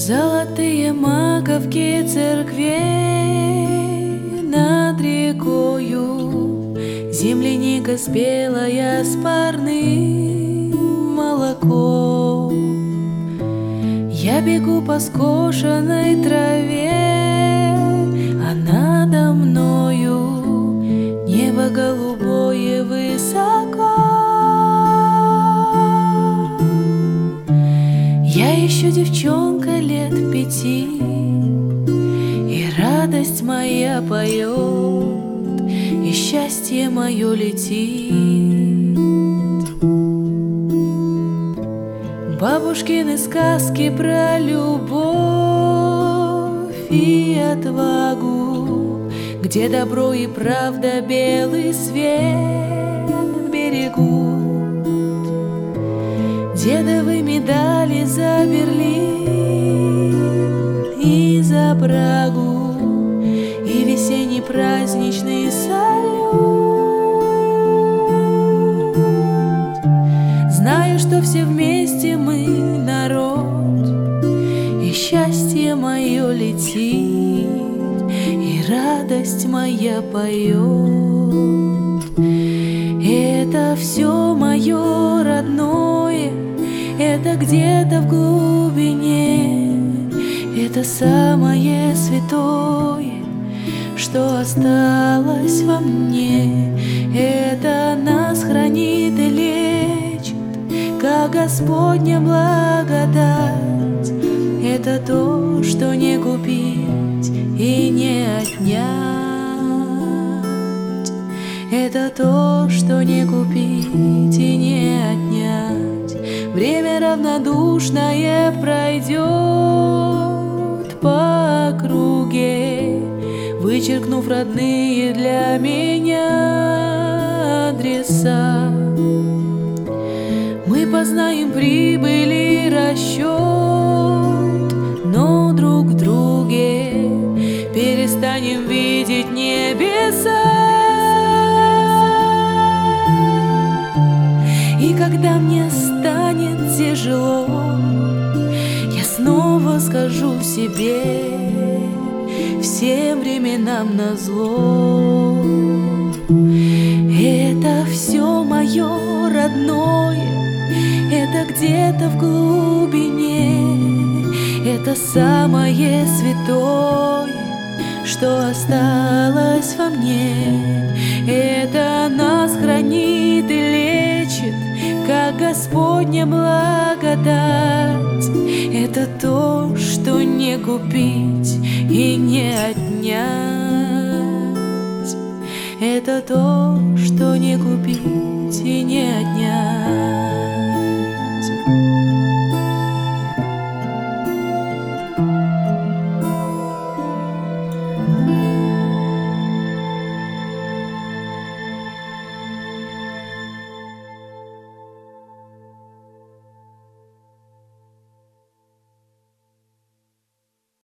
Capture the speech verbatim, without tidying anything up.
Золотые маковки церквей над рекою, земляника спелая с парным молоком. Я бегу по скошенной траве, а надо мною небо голубое высоко. Я еще девчонка лет пяти, и радость моя поет, и счастье мое летит. Бабушкины сказки про любовь и отвагу, где добро и правда белый свет берегут. Дедовы медали за Берлин и за Прагу, и весенний праздничный салют. Знаю, что все вместе мы народ, и счастье мое летит, и радость моя поет. Это все мое родное, это где-то в глубине, это самое святое, что осталось во мне. Это нас хранит и лечит, как Господня благодать. Это то, что не купить и не отнять. Это то, что не купить и не отнять. Время равнодушное пройдет по округе, вычеркнув родные для меня адреса. Мы познаем прибыль и расчет, но друг в друге перестанем видеть небеса. И когда мне станет тяжело, я снова скажу себе: всем временам назло. Это все мое родное, это где-то в глубине, это самое святое, что осталось во мне. Это нас хранит и лечит, как Господня благодать. Это то, что не купить и не отнять. Это то, что не купить и не отнять.